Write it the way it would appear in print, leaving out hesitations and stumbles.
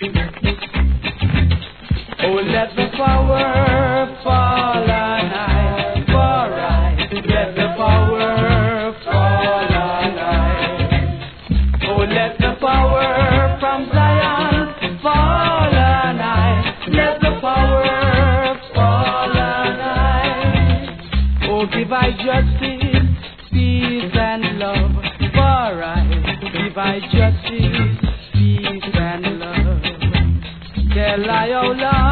Oh, let the power fall on high, for I. Let the power fall on high. Oh, let the power from Zion fall on high. Let the power fall on high. Oh, give I justice, peace and love, for I. Give I justice, peace and love. Tell I, oh Lord.